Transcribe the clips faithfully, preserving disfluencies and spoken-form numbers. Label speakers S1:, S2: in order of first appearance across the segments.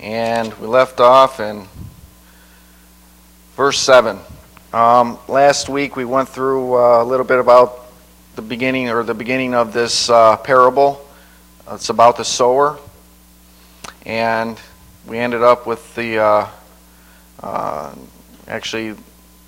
S1: and we left off in verse seven. Um, last week we went through uh, a little bit about the beginning or the beginning of this uh, parable. It's about the sower, and we ended up with the uh, uh, actually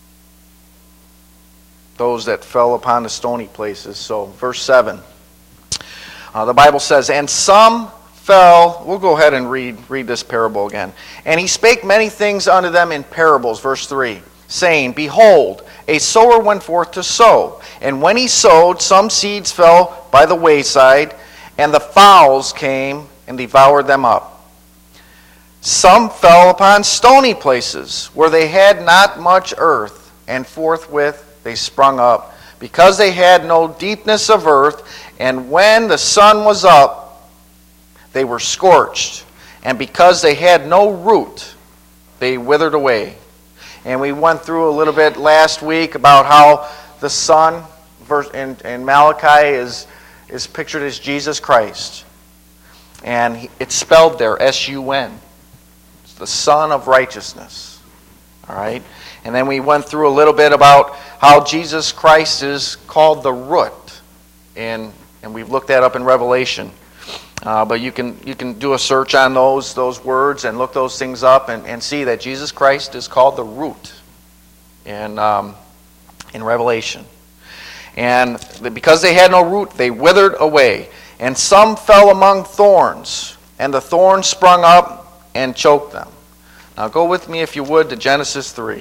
S1: those that fell upon the stony places. So verse seven, uh, the Bible says, and some fell, we'll go ahead and read read this parable again. And he spake many things unto them in parables, verse three, saying, behold, a sower went forth to sow. And when he sowed, some seeds fell by the wayside, and the fowls came and devoured them up. Some fell upon stony places, where they had not much earth, and forthwith they sprung up, because they had no deepness of earth, and when the sun was up, they were scorched, and because they had no root, they withered away. And we went through a little bit last week about how the sun in, in Malachi is, is pictured as Jesus Christ. And it's spelled there, S U N. It's the Son of Righteousness. All right? And then we went through a little bit about how Jesus Christ is called the root. And, and we've looked that up in Revelation. Uh, but you can you can do a search on those those words and look those things up and, and see that Jesus Christ is called the root in, um, in Revelation. And because they had no root, they withered away. And some fell among thorns, and the thorns sprung up and choked them. Now go with me, if you would, to Genesis three.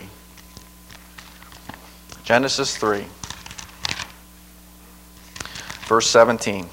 S1: Genesis three, verse seventeen.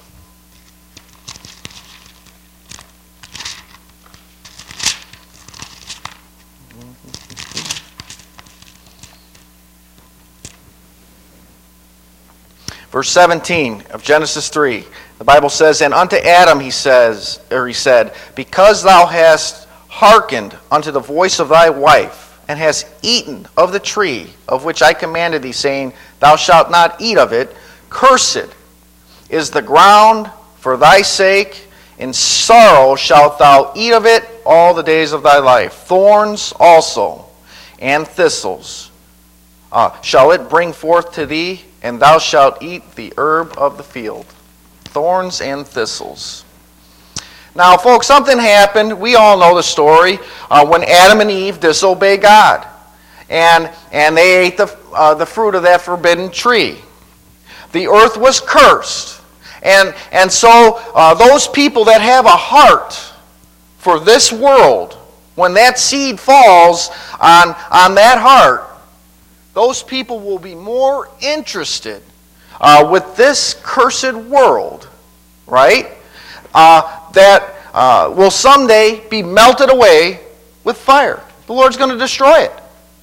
S1: Verse seventeen of Genesis three, the Bible says, and unto Adam he says, or he said, because thou hast hearkened unto the voice of thy wife, and hast eaten of the tree of which I commanded thee, saying, thou shalt not eat of it, cursed is the ground for thy sake, in sorrow shalt thou eat of it all the days of thy life. Thorns also and thistles uh, shall it bring forth to thee, and thou shalt eat the herb of the field. Thorns and thistles. Now, folks, something happened. We all know the story uh, when Adam and Eve disobeyed God. And, and they ate the, uh, the fruit of that forbidden tree. The earth was cursed. And, and so uh, those people that have a heart for this world, when that seed falls on, on that heart, those people will be more interested uh, with this cursed world, right? Uh, that uh, will someday be melted away with fire. The Lord's going to destroy it.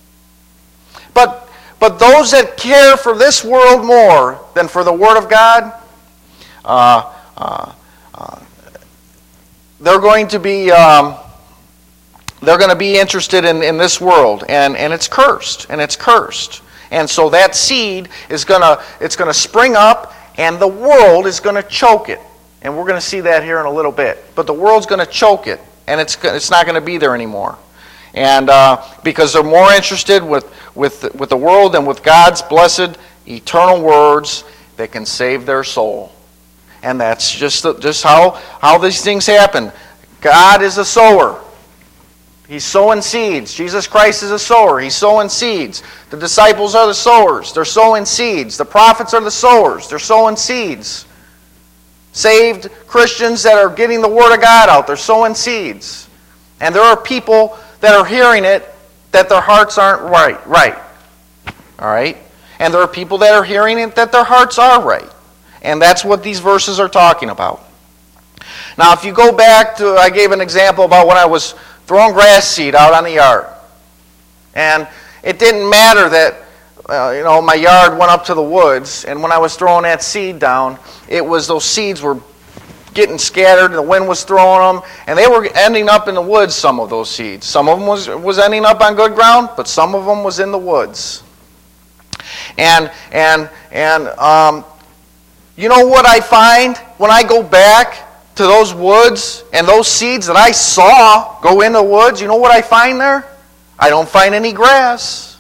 S1: But, but those that care for this world more than for the Word of God, uh, uh, uh, they're going to be... Um, They're going to be interested in, in this world, and, and it's cursed, and it's cursed. And so that seed is going to it's going to spring up, and the world is going to choke it. And we're going to see that here in a little bit. But the world's going to choke it, and it's it's not going to be there anymore. And uh, because they're more interested with, with, with the world than with God's blessed eternal words that can save their soul. And that's just, just how, how these things happen. God is a sower. He's sowing seeds. Jesus Christ is a sower. He's sowing seeds. The disciples are the sowers. They're sowing seeds. The prophets are the sowers. They're sowing seeds. Saved Christians that are getting the Word of God out, they're sowing seeds. And there are people that are hearing it that their hearts aren't right. Right. All right? And there are people that are hearing it that their hearts are right. And that's what these verses are talking about. Now, if you go back to, I gave an example about when I was throwing grass seed out on the yard. And it didn't matter that, uh, you know, my yard went up to the woods, and when I was throwing that seed down, it was those seeds were getting scattered, the wind was throwing them, and they were ending up in the woods, some of those seeds. Some of them was, was ending up on good ground, but some of them was in the woods. And, and, and um, you know what I find when I go back to those woods and those seeds that I saw go in the woods, you know what I find there? I don't find any grass.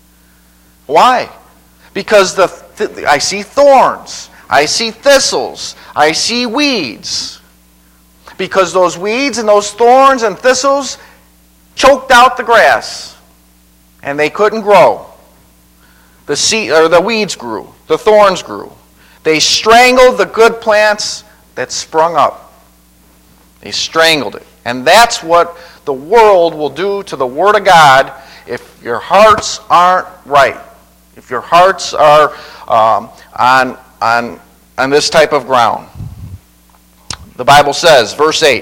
S1: Why? Because the th- I see thorns. I see thistles. I see weeds. Because those weeds and those thorns and thistles choked out the grass. And they couldn't grow. The seed, or the weeds grew. The thorns grew. They strangled the good plants that sprung up. They strangled it. And that's what the world will do to the Word of God if your hearts aren't right. If your hearts are um, on, on, on this type of ground. The Bible says, verse eight,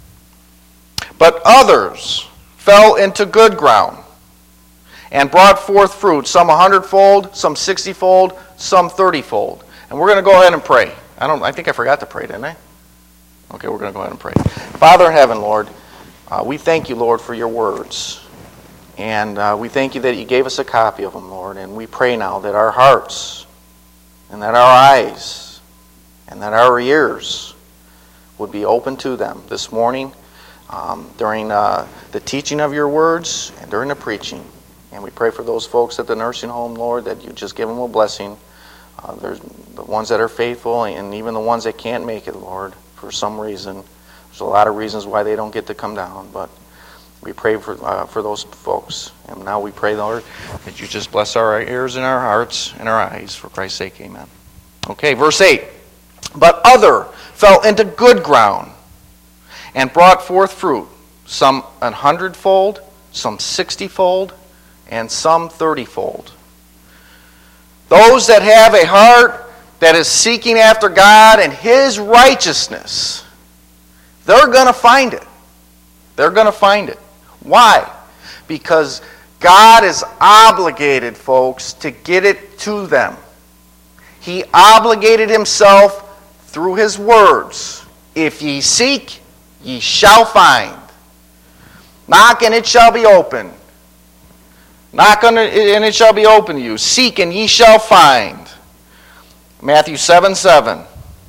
S1: but others fell into good ground and brought forth fruit, some a hundredfold, some sixtyfold, some thirtyfold. And we're going to go ahead and pray. I don't. I think I forgot to pray, didn't I? Okay, we're going to go ahead and pray. Father in heaven, Lord, uh, we thank you, Lord, for your words. And uh, we thank you that you gave us a copy of them, Lord. And we pray now that our hearts and that our eyes and that our ears would be open to them this morning um, during uh, the teaching of your words and during the preaching. And we pray for those folks at the nursing home, Lord, that you just give them a blessing. Uh, there's the ones that are faithful and even the ones that can't make it, Lord, for some reason. There's a lot of reasons why they don't get to come down, but we pray for uh, for those folks. And now we pray, Lord, that you just bless our ears and our hearts and our eyes. For Christ's sake, amen. Okay, verse eight. But other fell into good ground and brought forth fruit, some an hundredfold, some sixtyfold, and some thirtyfold. Those that have a heart that is seeking after God and His righteousness, they're going to find it. They're going to find it. Why? Because God is obligated, folks, to get it to them. He obligated Himself through His words. If ye seek, ye shall find. Knock and it shall be opened. Knock and it shall be opened to you. Seek and ye shall find. Matthew seven seven.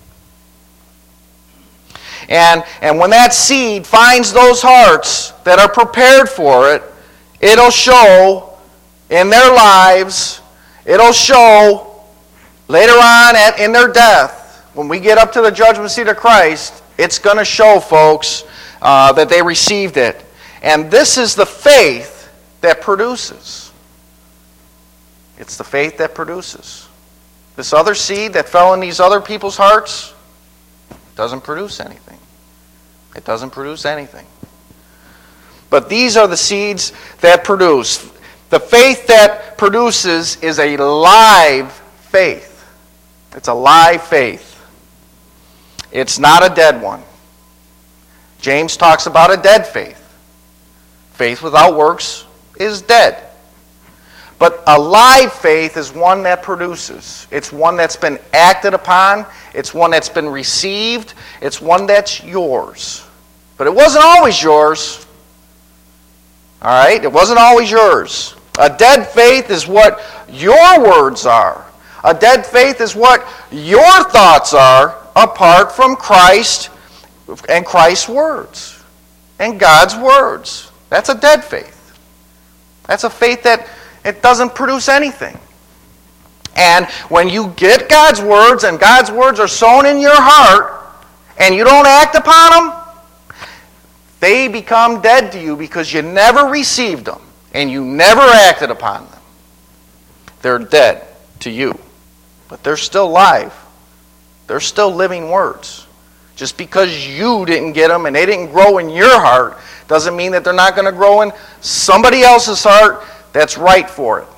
S1: And, and when that seed finds those hearts that are prepared for it, it'll show in their lives, it'll show later on at, in their death, when we get up to the judgment seat of Christ, it's going to show, folks, uh, that they received it. And this is the faith that produces. It's the faith that produces. This other seed that fell in these other people's hearts doesn't produce anything. It doesn't produce anything. But these are the seeds that produce. The faith that produces is a live faith. It's a live faith. It's not a dead one. James talks about a dead faith. Faith without works is dead. But a live faith is one that produces. It's one that's been acted upon. It's one that's been received. It's one that's yours. But it wasn't always yours. All right? It wasn't always yours. A dead faith is what your words are. A dead faith is what your thoughts are apart from Christ and Christ's words and God's words. That's a dead faith. That's a faith that it doesn't produce anything. And when you get God's words and God's words are sown in your heart and you don't act upon them, they become dead to you because you never received them and you never acted upon them. They're dead to you. But they're still alive. They're still living words. Just because you didn't get them and they didn't grow in your heart doesn't mean that they're not going to grow in somebody else's heart that's right for it.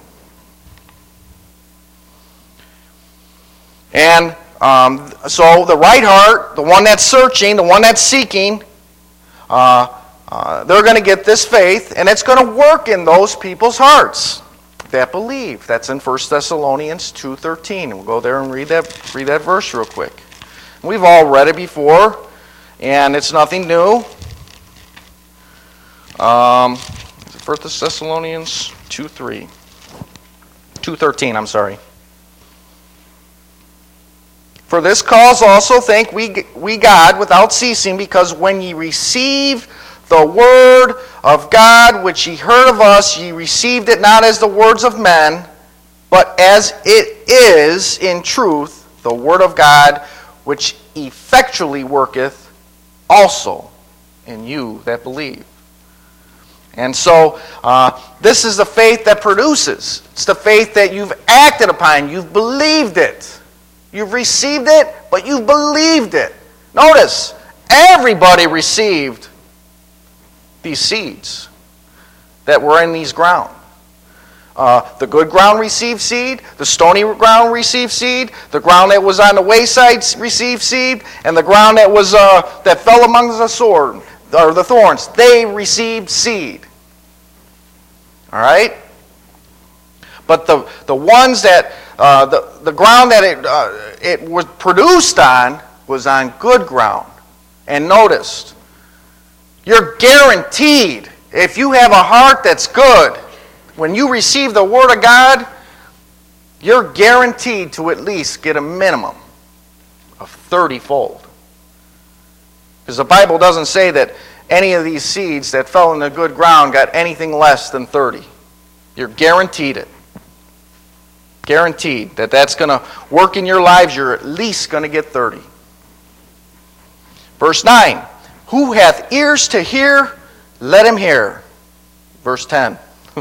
S1: And um, so the right heart, the one that's searching, the one that's seeking, uh, uh, they're going to get this faith, and it's going to work in those people's hearts that believe. That's in First Thessalonians two thirteen. We'll go there and read that, read that verse real quick. We've all read it before, and it's nothing new. Um, First Thessalonians two three. two thirteen, I'm sorry. For this cause also thank we, we God without ceasing, because when ye received the word of God, which ye heard of us, ye received it not as the words of men, but as it is in truth the word of God, which effectually worketh also in you that believe. And so, uh, this is the faith that produces. It's the faith that you've acted upon. You've believed it. You've received it, but you've believed it. Notice, everybody received these seeds that were in these ground. Uh, the good ground received seed, the stony ground received seed, the ground that was on the wayside received seed, and the ground that was uh, that fell among the sword or the thorns, they received seed. All right? But the, the ones that, uh, the, the ground that it, uh, it was produced on was on good ground. And notice, you're guaranteed, if you have a heart that's good, when you receive the Word of God, you're guaranteed to at least get a minimum of thirty-fold. Because the Bible doesn't say that any of these seeds that fell in the good ground got anything less than thirty. You're guaranteed it. Guaranteed that that's going to work in your lives. You're at least going to get thirty. Verse nine. Who hath ears to hear, let him hear. Verse ten.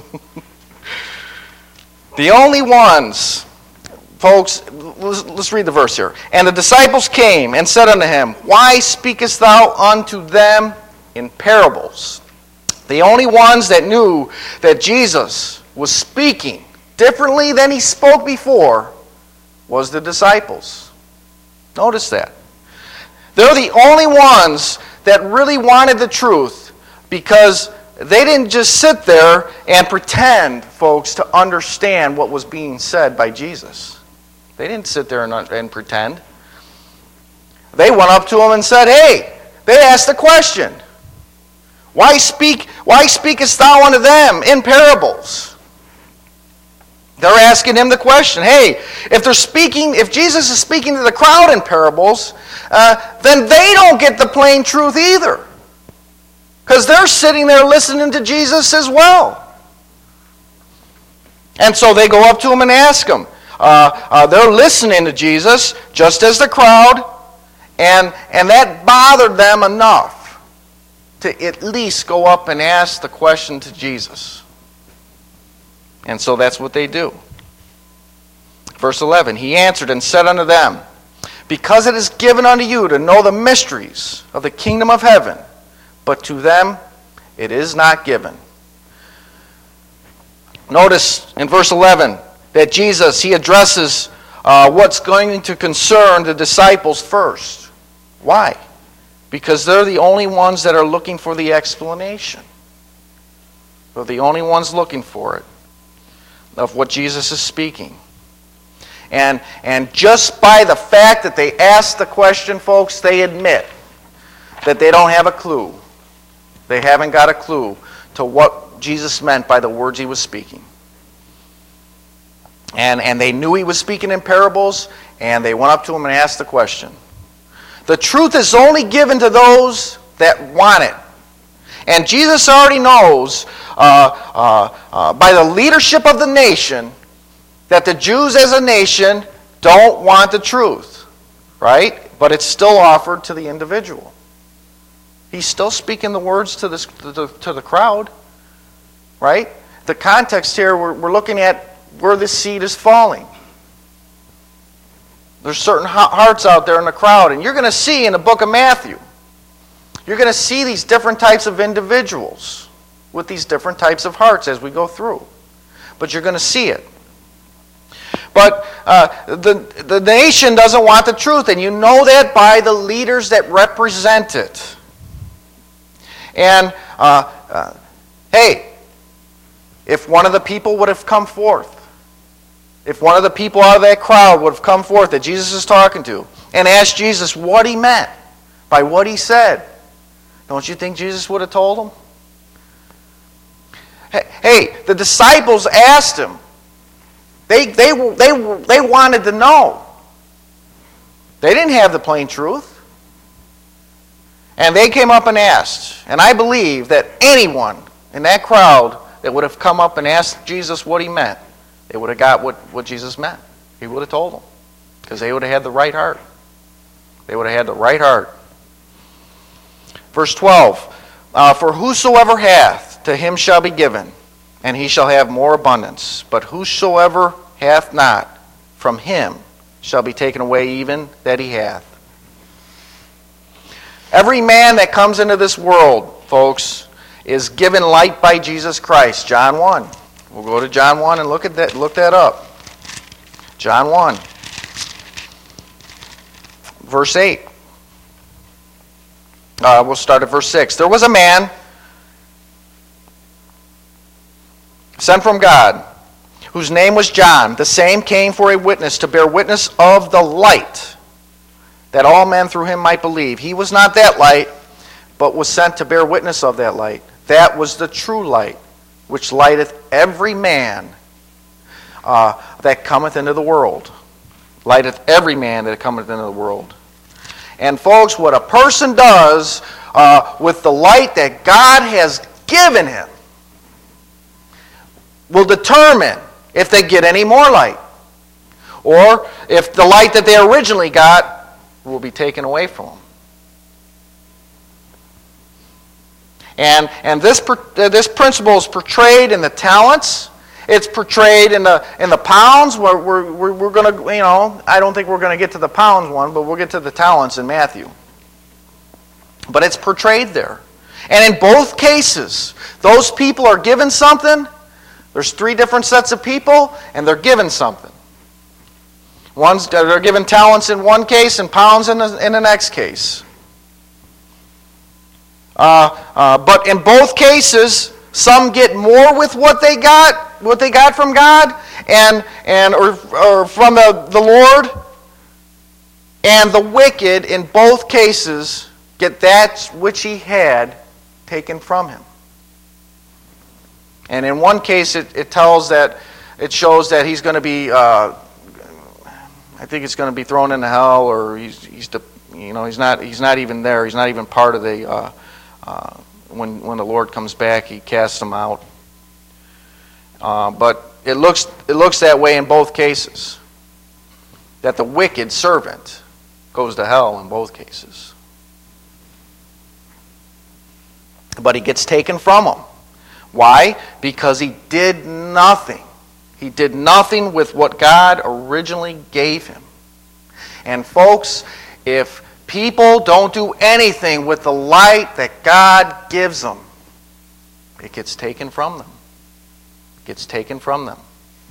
S1: The only ones, folks, let's, let's read the verse here. And the disciples came and said unto him, Why speakest thou unto them in parables? The only ones that knew that Jesus was speaking differently than he spoke before was the disciples. Notice that. They're the only ones that really wanted the truth, because they didn't just sit there and pretend, folks, to understand what was being said by Jesus. They didn't sit there and, and pretend. They went up to him and said, hey, they asked the question, Why speak? Why speakest thou unto them in parables? They're asking him the question, hey, if they're speaking, if Jesus is speaking to the crowd in parables, uh, then they don't get the plain truth either. Because they're sitting there listening to Jesus as well. And so they go up to him and ask him. Uh, uh, they're listening to Jesus, just as the crowd, and, and that bothered them enough to at least go up and ask the question to Jesus. And so that's what they do. Verse eleven, he answered and said unto them, Because it is given unto you to know the mysteries of the kingdom of heaven, but to them it is not given. Notice in verse eleven that Jesus, he addresses uh, what's going to concern the disciples first. Why? Because they're the only ones that are looking for the explanation. They're the only ones looking for it, of what Jesus is speaking. And, and just by the fact that they asked the question, folks, they admit that they don't have a clue. They haven't got a clue to what Jesus meant by the words he was speaking. And, and they knew he was speaking in parables, and they went up to him and asked the question. The truth is only given to those that want it. And Jesus already knows uh, uh, uh, by the leadership of the nation that the Jews as a nation don't want the truth, right? But it's still offered to the individual. He's still speaking the words to, this, to, the, to the crowd, right? The context here, we're, we're looking at where this seed is falling. There's certain hearts out there in the crowd, and you're going to see in the book of Matthew, you're going to see these different types of individuals with these different types of hearts as we go through. But you're going to see it. But uh, the, the nation doesn't want the truth, and you know that by the leaders that represent it. And, uh, uh, hey, if one of the people would have come forth, if one of the people out of that crowd would have come forth that Jesus is talking to and asked Jesus what he meant by what he said, don't you think Jesus would have told them? Hey, the disciples asked him. They, they, they, they wanted to know. They didn't have the plain truth. And they came up and asked. And I believe that anyone in that crowd that would have come up and asked Jesus what he meant, they would have got what, what Jesus meant. He would have told them. Because they would have had the right heart. They would have had the right heart. Verse twelve, uh, for whosoever hath, to him shall be given, and he shall have more abundance. But whosoever hath not, from him shall be taken away even that he hath. Every man that comes into this world, folks, is given light by Jesus Christ. John one. We'll go to John one and look at that. Look that up. John one. Verse eight. Uh, we'll start at verse six. There was a man sent from God, whose name was John. The same came for a witness, to bear witness of the light, that all men through him might believe. He was not that light, but was sent to bear witness of that light. That was the true light, which lighteth every man uh, that cometh into the world. Lighteth every man that cometh into the world. And folks, what a person does uh, with the light that God has given him will determine if they get any more light, or if the light that they originally got will be taken away from them. And, and this, uh, this principle is portrayed in the talents. It's portrayed in the in the pounds. We're, we're, we're going to, you know, I don't think we're going to get to the pounds one, but we'll get to the talents in Matthew. But it's portrayed there. And in both cases, those people are given something. There's three different sets of people, and they're given something. One's, they're given talents in one case and pounds in the, in the next case. Uh, uh, but in both cases, some get more with what they got, what they got from God, and and or, or from the, the Lord. And the wicked, in both cases, get that which he had taken from him. And in one case, it, it tells that it shows that he's going to be, uh, I think it's going to be thrown into hell, or he's he's you know he's not he's not even there. He's not even part of the. Uh, uh, When when the Lord comes back, he casts them out. Uh, but it looks it looks that way in both cases. That the wicked servant goes to hell in both cases. But he gets taken from him. Why? Because he did nothing. He did nothing with what God originally gave him. And folks, if people don't do anything with the light that God gives them, it gets taken from them. It gets taken from them.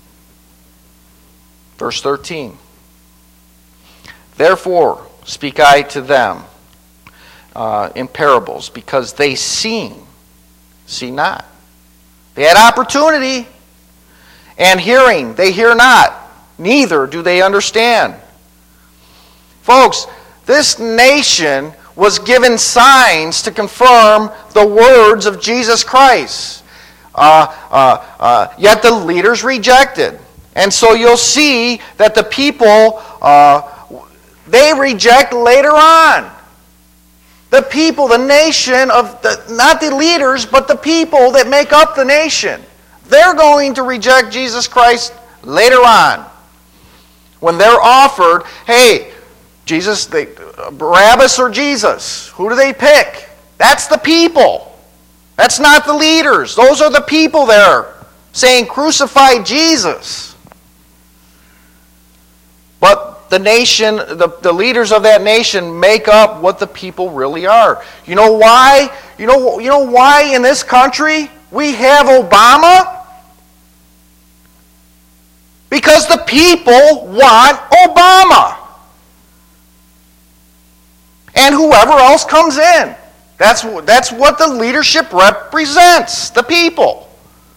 S1: Verse thirteen. Therefore speak I to them uh, in parables, because they see, see not. They had opportunity, and hearing, they hear not, neither do they understand. Folks, this nation was given signs to confirm the words of Jesus Christ. Uh, uh, uh, yet the leaders rejected. And so you'll see that the people, uh, they reject later on. The people, the nation of, the, not the leaders, but the people that make up the nation. They're going to reject Jesus Christ later on. When they're offered, hey, Jesus, they, Barabbas or Jesus, who do they pick? That's the people. That's not the leaders. Those are the people there saying, crucify Jesus. But the nation, the, the leaders of that nation make up what the people really are. You know why? You know, you know why in this country we have Obama? Because the people want Obama. And whoever else comes in. That's, that's what the leadership represents, the people.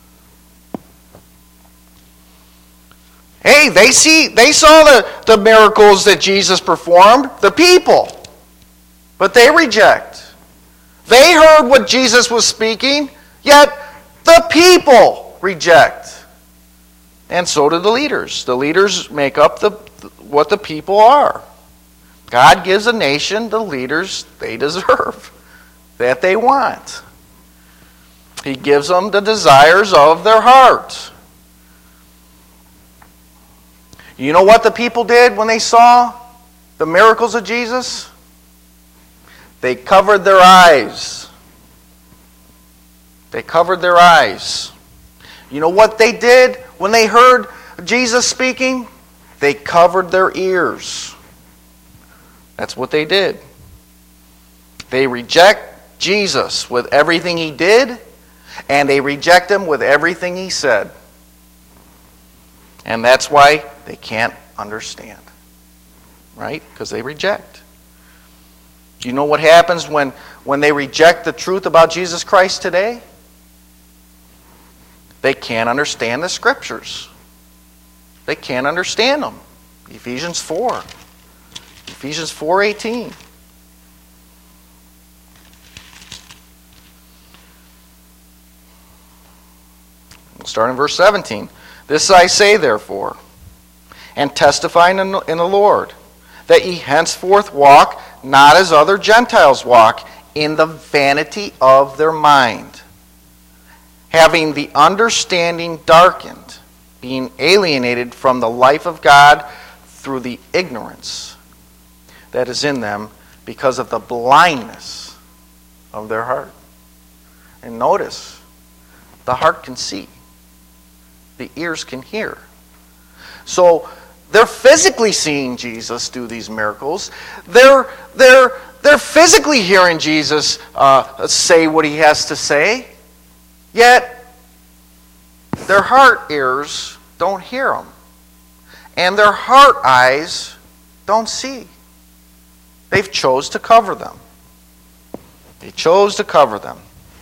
S1: Hey, they see they saw the, the miracles that Jesus performed, the people. But they reject. They heard what Jesus was speaking, yet the people reject. And so do the leaders. The leaders make up the what the people are. God gives a nation the leaders they deserve, that they want. He gives them the desires of their heart. You know what the people did when they saw the miracles of Jesus? They covered their eyes. They covered their eyes. You know what they did when they heard Jesus speaking? They covered their ears. That's what they did. They reject Jesus with everything he did, and they reject him with everything he said. And that's why they can't understand. Right? Because they reject. Do you know what happens when, when they reject the truth about Jesus Christ today? They can't understand the Scriptures. They can't understand them. Ephesians four. Ephesians four eighteen. We'll start in verse seventeen. This I say, therefore, and testify in the, in the Lord, that ye henceforth walk not as other Gentiles walk, in the vanity of their mind, having the understanding darkened, being alienated from the life of God through the ignorance that is in them because of the blindness of their heart. And notice, the heart can see. The ears can hear. So they're physically seeing Jesus do these miracles. They're, they're, they're physically hearing Jesus uh, say what he has to say. Yet, their heart ears don't hear him. And their heart eyes don't see. They've chose to cover them. They chose to cover them.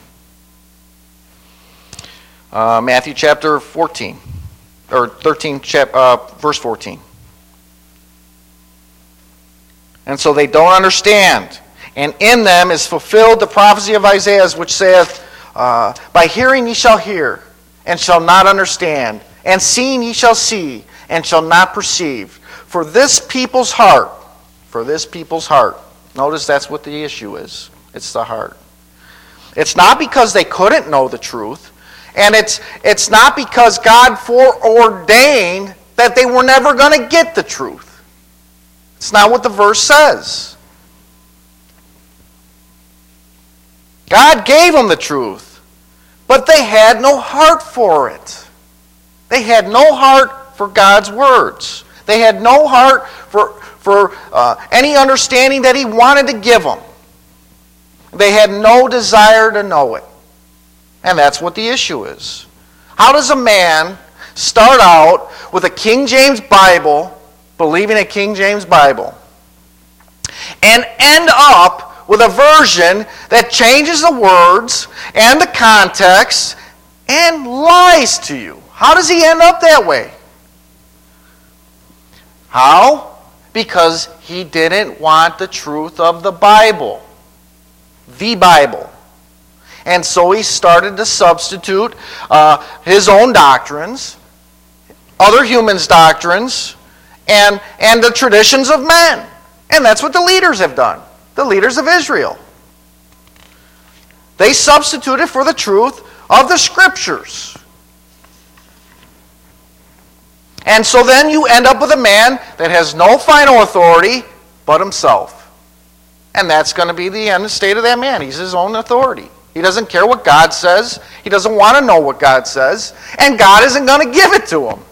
S1: Uh, Matthew chapter fourteen, or thirteen, chap, uh, verse fourteen. And so they don't understand. And in them is fulfilled the prophecy of Isaiah, which saith, uh, By hearing ye shall hear, and shall not understand, and seeing ye shall see, and shall not perceive. For this people's heart, for this people's heart. Notice that's what the issue is. It's the heart. It's not because they couldn't know the truth. And it's, it's not because God foreordained that they were never going to get the truth. It's not what the verse says. God gave them the truth, but they had no heart for it. They had no heart for God's words. They had no heart for, for uh, any understanding that he wanted to give them. They had no desire to know it. And that's what the issue is. How does a man start out with a King James Bible, believing a King James Bible, and end up with a version that changes the words and the context and lies to you? How does he end up that way? How? Because he didn't want the truth of the Bible. The Bible. And so he started to substitute uh, his own doctrines, other humans' doctrines, and, and the traditions of men. And that's what the leaders have done. The leaders of Israel. They substituted for the truth of the Scriptures. And so then you end up with a man that has no final authority but himself. And that's going to be the end state of that man. He's his own authority. He doesn't care what God says. He doesn't want to know what God says. And God isn't going to give it to him.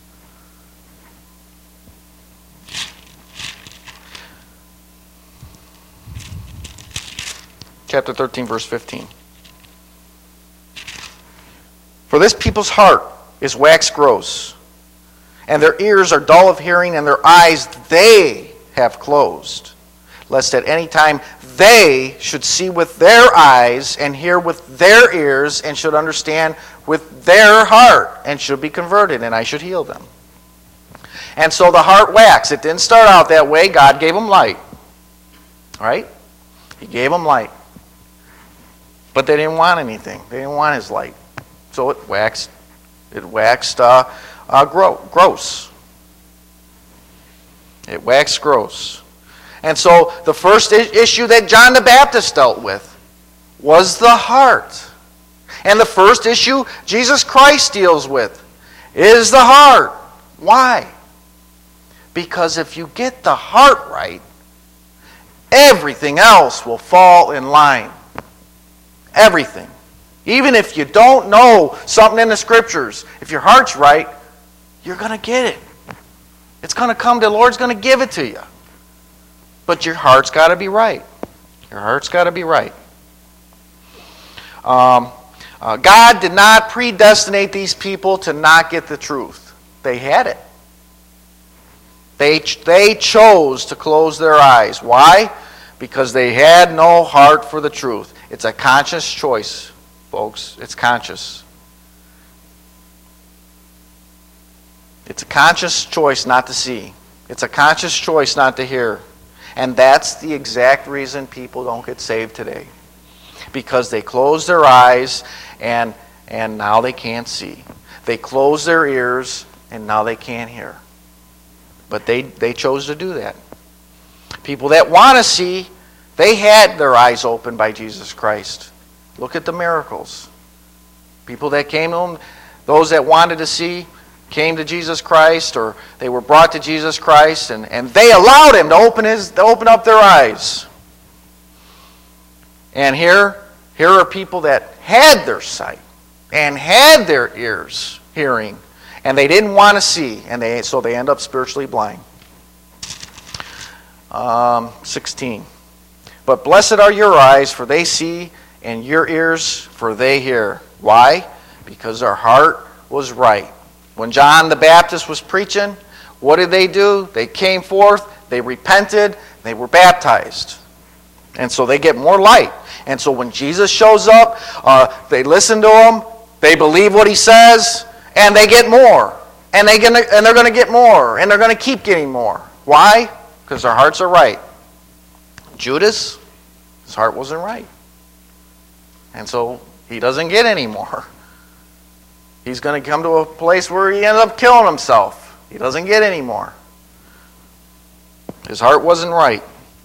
S1: Chapter thirteen, verse fifteen. For this people's heart is waxed gross, and their ears are dull of hearing, and their eyes they have closed, lest at any time they should see with their eyes and hear with their ears and should understand with their heart and should be converted, and I should heal them. And so the heart waxed. It didn't start out that way. God gave them light. Right? He gave them light. But they didn't want anything. They didn't want his light. So it waxed. It waxed uh, uh, gro- gross. It waxed gross. And so the first issue that John the Baptist dealt with was the heart. And the first issue Jesus Christ deals with is the heart. Why? Because if you get the heart right, everything else will fall in line. Everything. Even if you don't know something in the Scriptures, if your heart's right, you're going to get it. It's going to come. The Lord's going to give it to you. But your heart's got to be right. Your heart's got to be right. Um, uh, God did not predestinate these people to not get the truth. They had it. They, they chose to close their eyes. Why? Because they had no heart for the truth. It's a conscious choice, folks. It's conscious. It's a conscious choice not to see. It's a conscious choice not to hear. And that's the exact reason people don't get saved today. Because they close their eyes and, and now they can't see. They close their ears and now they can't hear. But they, they chose to do that. People that want to see, they had their eyes opened by Jesus Christ. Look at the miracles. People that came to Him, those that wanted to see, came to Jesus Christ, or they were brought to Jesus Christ, and, and they allowed Him to open his to open up their eyes. And here, here are people that had their sight and had their ears hearing, and they didn't want to see, and they so they end up spiritually blind. Um, sixteen. But blessed are your eyes, for they see, and your ears, for they hear. Why? Because their heart was right. When John the Baptist was preaching, what did they do? They came forth, they repented, they were baptized. And so they get more light. And so when Jesus shows up, uh, they listen to Him, they believe what He says, and they get more. And, they gonna, and they're going to get more. And they're going to keep getting more. Why? Because their hearts are right. Judas, his heart wasn't right. And so he doesn't get any more. He's going to come to a place where he ends up killing himself. He doesn't get any more. His heart wasn't right.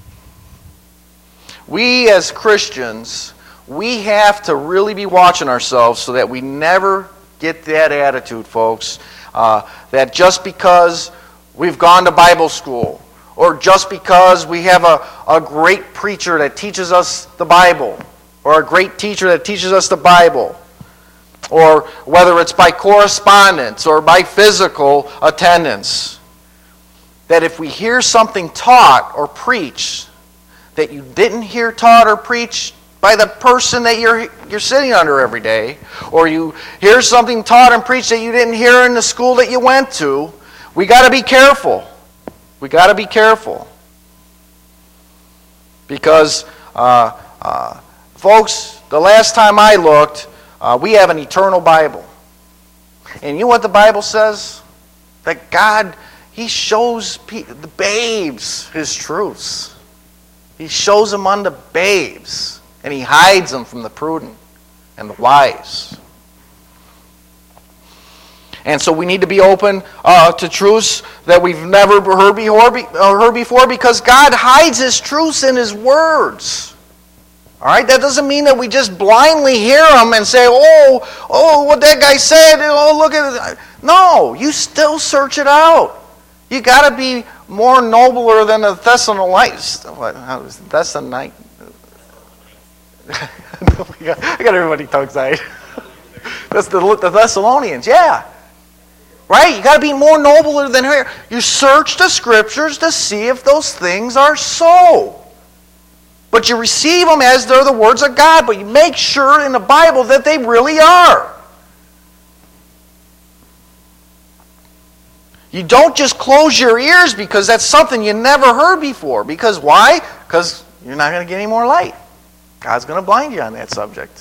S1: We as Christians, we have to really be watching ourselves so that we never get that attitude, folks, uh, that just because we've gone to Bible school, or just because we have a, a great preacher that teaches us the Bible, or a great teacher that teaches us the Bible, or whether it's by correspondence or by physical attendance, that if we hear something taught or preached that you didn't hear taught or preached by the person that you're you're sitting under every day, or you hear something taught and preached that you didn't hear in the school that you went to, we got to be careful. We got to be careful. Because, uh, uh, folks, the last time I looked, uh, we have an eternal Bible. And you know what the Bible says? That God, He shows pe- the babes His truths. He shows them unto babes. And He hides them from the prudent and the wise. And so we need to be open uh, to truths that we've never heard before, heard before because God hides His truths in His words. All right? That doesn't mean that we just blindly hear them and say, oh, oh, what that guy said, oh, look at it. No, you still search it out. You got to be more nobler than the Thessalonians. What? How is Thessalonite? I got everybody tongue-tied. That's the, the Thessalonians, yeah. Right? You got to be more nobler than her. You search the Scriptures to see if those things are so. But you receive them as they're the words of God, but you make sure in the Bible that they really are. You don't just close your ears because that's something you never heard before. Because why? Because you're not going to get any more light. God's going to blind you on that subject.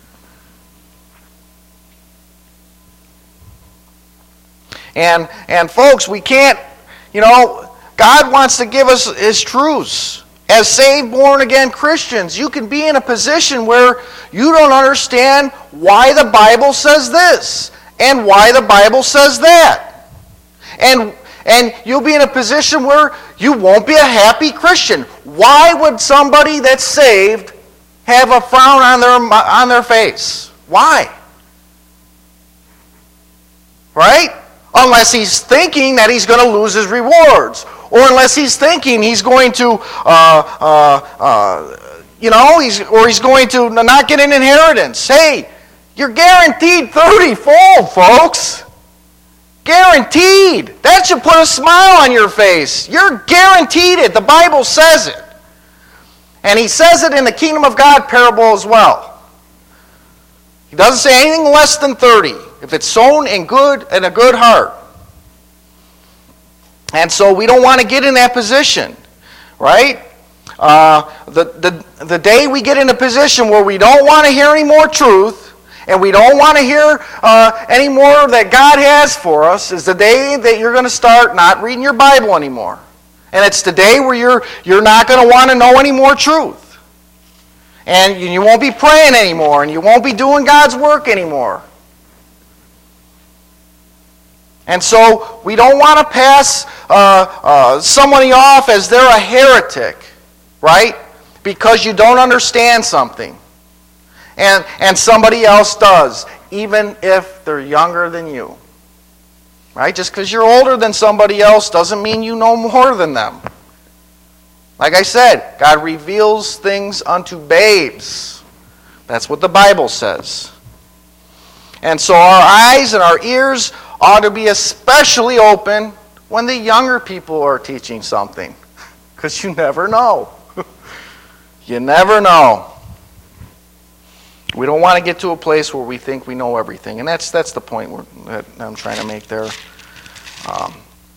S1: And, and folks, we can't, you know, God wants to give us His truths. As saved, born-again Christians, you can be in a position where you don't understand why the Bible says this and why the Bible says that. And, And you'll be in a position where you won't be a happy Christian. Why would somebody that's saved have a frown on their, on their face? Why? Right? Unless he's thinking that he's going to lose his rewards. Or unless he's thinking he's going to, uh, uh, uh, you know, he's, or he's going to not get an inheritance. Hey, you're guaranteed thirty-fold, folks. Guaranteed. That should put a smile on your face. You're guaranteed it. The Bible says it. And he says it in the Kingdom of God parable as well. He doesn't say anything less than thirty. If it's sown in good in a good heart. And so we don't want to get in that position, right? Uh, the, the, the day we get in a position where we don't want to hear any more truth, and we don't want to hear uh, any more that God has for us, is the day that you're going to start not reading your Bible anymore. And it's the day where you're, you're not going to want to know any more truth. And you won't be praying anymore, and you won't be doing God's work anymore. And so we don't want to pass uh, uh, somebody off as they're a heretic, right? Because you don't understand something. And, and somebody else does, even if they're younger than you. Right? Just because you're older than somebody else doesn't mean you know more than them. Like I said, God reveals things unto babes. That's what the Bible says. And so our eyes and our ears ought to be especially open when the younger people are teaching something. Because you never know. You never know. We don't want to get to a place where we think we know everything. And that's that's the point that I'm trying to make there. Um,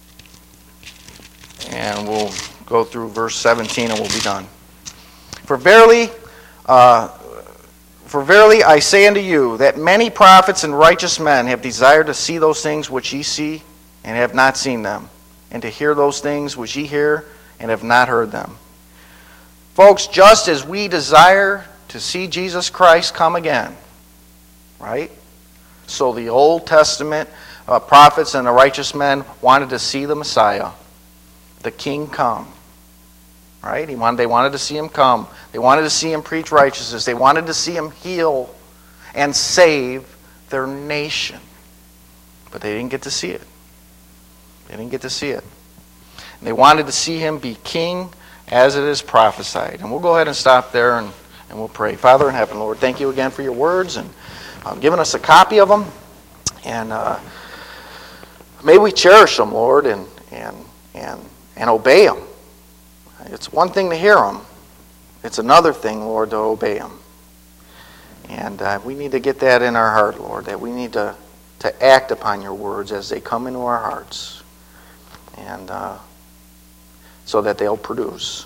S1: and we'll go through verse seventeen and we'll be done. For verily, uh, for verily I say unto you, that many prophets and righteous men have desired to see those things which ye see, and have not seen them, and to hear those things which ye hear, and have not heard them. Folks, just as we desire to see Jesus Christ come again, right? So the Old Testament uh, prophets and the righteous men wanted to see the Messiah, the King, come. Right? He wanted, they wanted to see him come. They wanted to see him preach righteousness. They wanted to see him heal and save their nation. But they didn't get to see it. They didn't get to see it. And they wanted to see him be king as it is prophesied. And we'll go ahead and stop there and, and we'll pray. Father in heaven, Lord, thank you again for your words and uh, giving us a copy of them. And uh, may we cherish them, Lord, and, and, and, and obey them. It's one thing to hear them. It's another thing, Lord, to obey them. And uh, we need to get that in our heart, Lord, that we need to, to act upon your words as they come into our hearts. And uh, so that they'll produce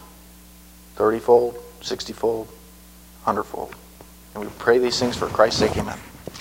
S1: thirty-fold, sixty-fold, one hundred-fold. And we pray these things for Christ's sake, amen.